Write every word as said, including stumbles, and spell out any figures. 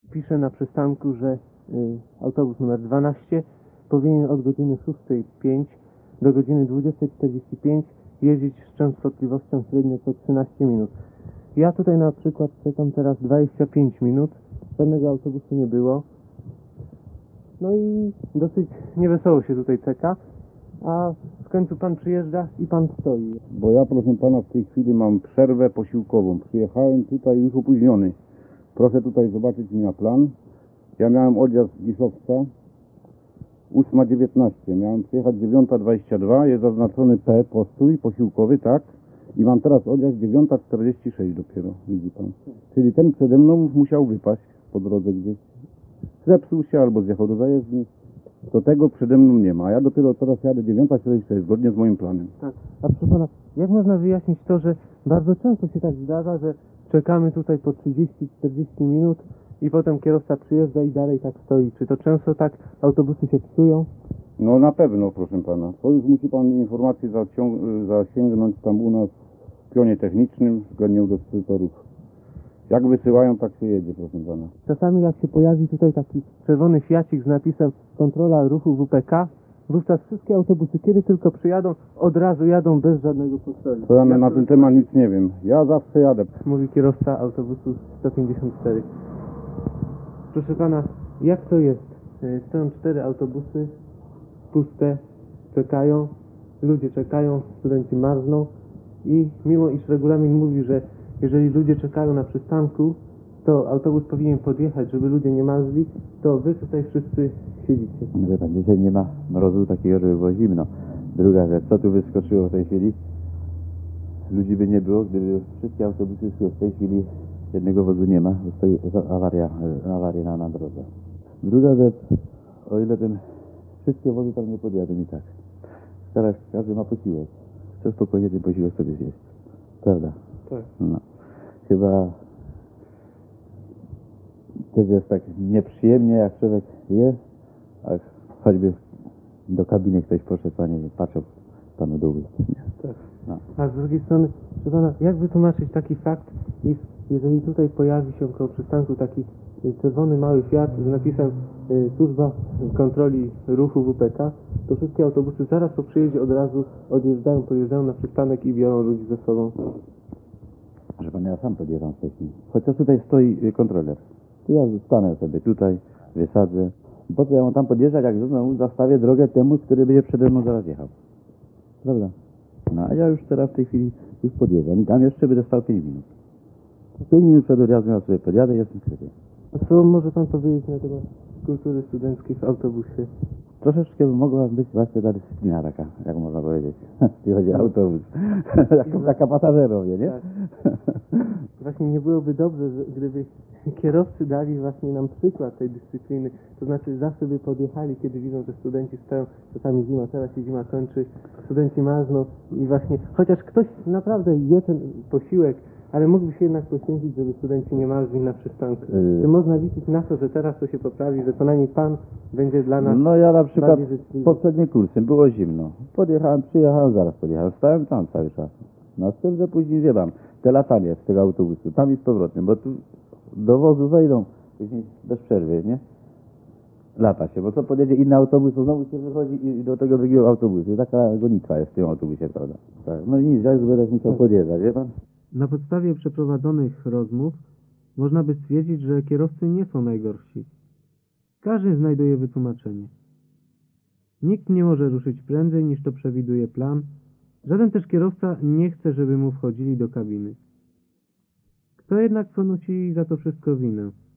Pisze na przystanku, że y, autobus numer dwanaście powinien od godziny szóstej pięć do godziny dwudziestej czterdzieści pięć jeździć z częstotliwością średnio co trzynaście minut. Ja tutaj na przykład czekam teraz dwadzieścia pięć minut, żadnego autobusu nie było. No i dosyć niewesoło się tutaj czeka, a w końcu pan przyjeżdża i pan stoi. Bo ja, proszę pana, w tej chwili mam przerwę posiłkową. Przyjechałem tutaj już opóźniony. Proszę tutaj zobaczyć mi na plan. Ja miałem odjazd z Giszowca ósma dziewiętnaście. Miałem przyjechać dziewiąta dwadzieścia dwa. Jest zaznaczony P, postój posiłkowy, tak? I mam teraz odjazd dziewiąta czterdzieści sześć dopiero, widzi pan. Czyli ten przede mną musiał wypaść po drodze gdzieś. Zepsuł się albo zjechał do zajezdni. To tego przede mną nie ma, a ja dopiero teraz jadę dziewiąta czterdzieści sześć, zgodnie z moim planem. Tak. A proszę pana, jak można wyjaśnić to, że bardzo często się tak zdarza, że czekamy tutaj po trzydzieści czterdzieści minut i potem kierowca przyjeżdża i dalej tak stoi? Czy to często tak autobusy się psują? No na pewno, proszę pana. To już musi pan informację zaciąg- zasięgnąć tam u nas w pionie technicznym względnie u dyspozytorów. Jak wysyłają, tak się jedzie, proszę pana. Czasami jak się pojawi tutaj taki czerwony fiacik z napisem kontrola ruchu W P K, wówczas wszystkie autobusy, kiedy tylko przyjadą, od razu jadą bez żadnego postoju. To ja Jak na to ten temat nic nie wiem. Ja zawsze jadę. mówi kierowca autobusu sto pięćdziesiąt cztery. Proszę pana, jak to jest? E, Stoją cztery autobusy, puste, czekają, ludzie czekają, studenci marzną i mimo iż regulamin mówi, że jeżeli ludzie czekają na przystanku, to autobus powinien podjechać, żeby ludzie nie marzli, to wy tutaj wszyscy siedzicie. Wie pan, dzisiaj nie ma mrozu takiego, żeby było zimno. Druga rzecz, co tu wyskoczyło w tej chwili? Ludzi by nie było, gdyby wszystkie autobusy szły. W tej chwili jednego wozu nie ma, bo stoi awaria, awaria na, na drodze. Druga rzecz, o ile ten wszystkie wozy tam nie podjadą i tak. Teraz każdy ma posiłek. Chce spokojnie ten posiłek sobie zjeść. Prawda? Tak. No. Chyba też jest tak nieprzyjemnie, jak człowiek je, a choćby do kabiny ktoś poszedł, panie, i patrzył panu do ust. Tak. No. A z drugiej strony, proszę pana, jak wytłumaczyć taki fakt, iż jeżeli tutaj pojawi się koło przystanku taki y, czerwony mały Fiat z napisem y, służba kontroli ruchu W P K, to wszystkie autobusy zaraz po przyjeździe od razu odjeżdżają, podjeżdżają na przystanek i biorą ludzi ze sobą. Że pan, ja sam podjeżdżam wcześniej. Chociaż tutaj stoi y, kontroler. To ja zostanę sobie tutaj, wysadzę. Po co ja mam tam podjeżdżać, jak znowu zastawię drogę temu, który będzie przede mną zaraz jechał. Prawda? No a ja już teraz w tej chwili już podjeżdżam i tam jeszcze będę stał pięć minut. pięć minut przed odjazdem ja sobie podjadę i jestem w sklepie. A co może pan powiedzieć na temat kultury studenckiej w autobusie? Troszeczkę by mogła być właśnie ta dyscyplina taka, jak można powiedzieć, jeśli chodzi o autobus. taka, taka pasażerowie, nie? Tak. Właśnie nie byłoby dobrze, że gdyby kierowcy dali właśnie nam przykład tej dyscypliny, to znaczy zawsze by podjechali, kiedy widzą, że studenci stoją, czasami zima, teraz się zima kończy, studenci marzną i właśnie, chociaż ktoś naprawdę je ten posiłek, ale mógłby się jednak poświęcić, żeby studenci nie marzli na przystanku. Yy. Czy można liczyć na to, że teraz to się poprawi, że co najmniej pan będzie dla nas No ja na przykład bardziej życzliwy? poprzednim kursem było zimno. Podjechałem, przyjechałem, zaraz podjechałem. Stałem tam cały czas. No z tym, że później wie pan, te latanie z tego autobusu, tam i z powrotem, bo tu do wozu wejdą później bez przerwy, nie? Lata się, bo co podjedzie inny autobus, to znowu się wychodzi i do tego drugiego autobusu. I taka gonitwa jest w tym autobusie, prawda? Tak. No i nic, ja już będę musiał podjeżdżać, wie pan? Na podstawie przeprowadzonych rozmów można by stwierdzić, że kierowcy nie są najgorsi. Każdy znajduje wytłumaczenie. Nikt nie może ruszyć prędzej niż to przewiduje plan. Żaden też kierowca nie chce, żeby mu wchodzili do kabiny. Kto jednak ponosi za to wszystko winę?